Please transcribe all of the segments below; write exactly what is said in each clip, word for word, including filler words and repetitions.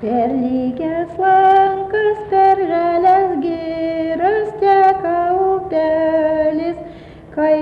Per lygias lankas, per žalias giras teka upelis, kai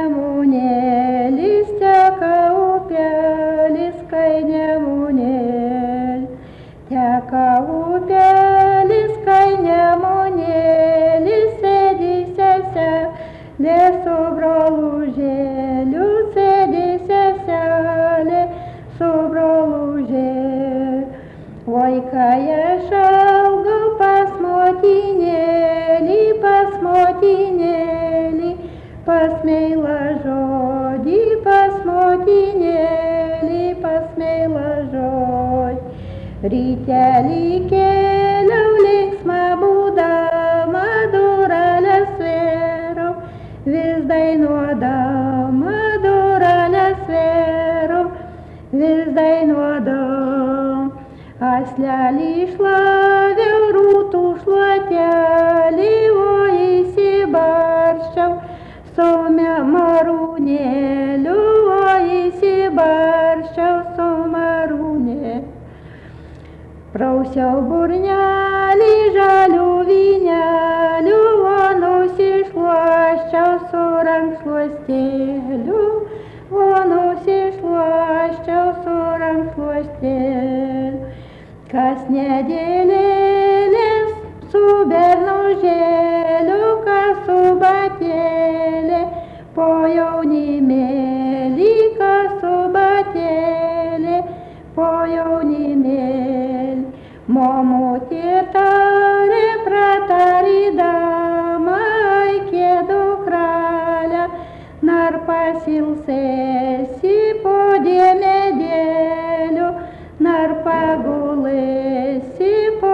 nemunėlis teka upelis, kai nemunėlis teka upelis, kai nemunėlis sėdi seselė su brolužėliu, sėdi seselė su brolužėliu. Oi, kai aš augau pas motinėlį, pas motinėlį, pas meilą žodį, pas motinėlį, pas meilą žodį. Rytelį kėliau linksmą būdama, durelės vėrau, vis dainuodama, durelės vėrau, vis dainuodama. Aslelį šlaviau, rūtų šluotelį, o įsibarsčiau su marūnėliu, o įsibarsčiau su marūnėliu. Prausiau burnelį žalių vynelių, o nusišluosčiau su rankšluostėliu, o nusišluosčiau su rankšluostėliu. Kas nedėlėlės su bernužėliu, kas su batėlė po jaunimėlį, kas su batėlė po jaunimėlį. Momutė tarė pratarydama, aikė dukrelė, nar pasilsėsi po diemedėliu, nar pagulėsi po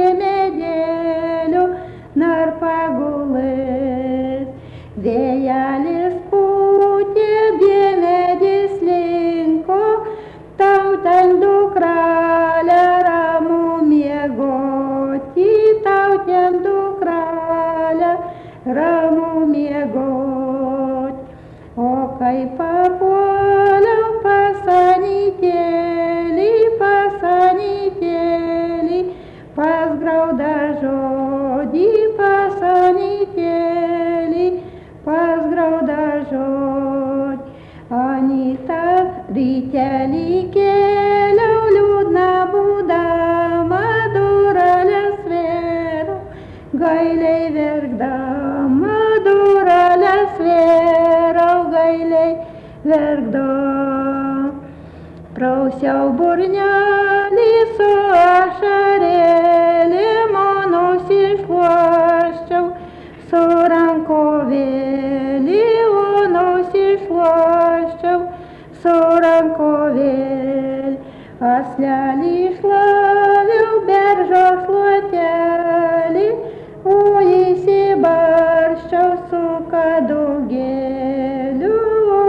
diemedėliu, nar pagulėsi. Vėjelis pūtė, diemedis linko, tau ten dukrelė ramu miegoti, tau ten dukrelė ramu miegoti. O kai papuoliau pas anytėlį, pas anytėlį, pas graudą žodį, pas anytėlį, pas graudą žodį. Anyta rytelį kėliau liūdna būdama, durelės vėrau, gailiai verkdama, durelės vėrau, gailiai verkdama. Prausiau burnelį su ašarėlėm, o nusišluosčiau su rankovėlį, o nusišluosčiau su rankovėlį. Aslelį šlaviau beržo šluotelį, o įsibarsčiau su kadugėliu, o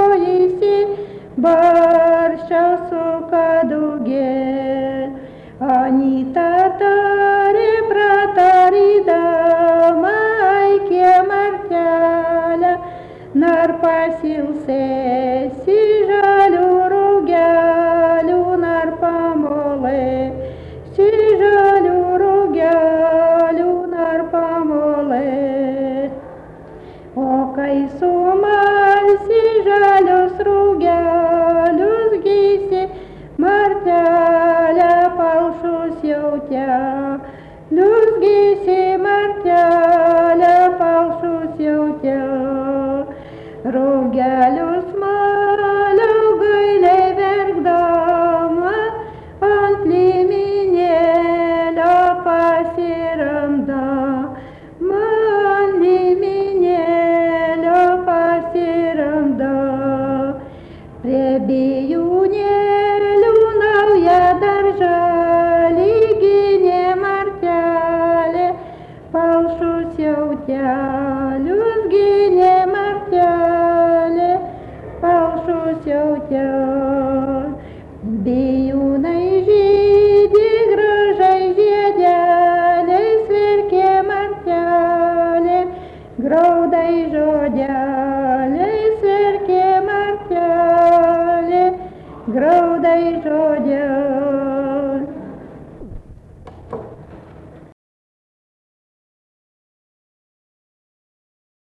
įsibarsčiau su kadugėliu. Anyta tarė pratarydama, aikė martelę, nar pasilsėsi žalių rugelių, nar pamolėsi žalių rugelių, nar pamolėsi. O kai sumalsi žalius rugelius, gysi martelę, palšus jautelius, gysi martelę, palšus jautelius. Rugelius maliau gailiai verkdama, ant liminėlio pasiramdama, ant liminėlio pasiramdama. Prie bijūnėlių naują darželį gynė martelė, palšus jautelius gynė martelė, palšus jautelius. Bijūnai žydi, gražiai žiedeliais verkė martelė, graudai žodeliais verkė martelė, graudai žodeliais.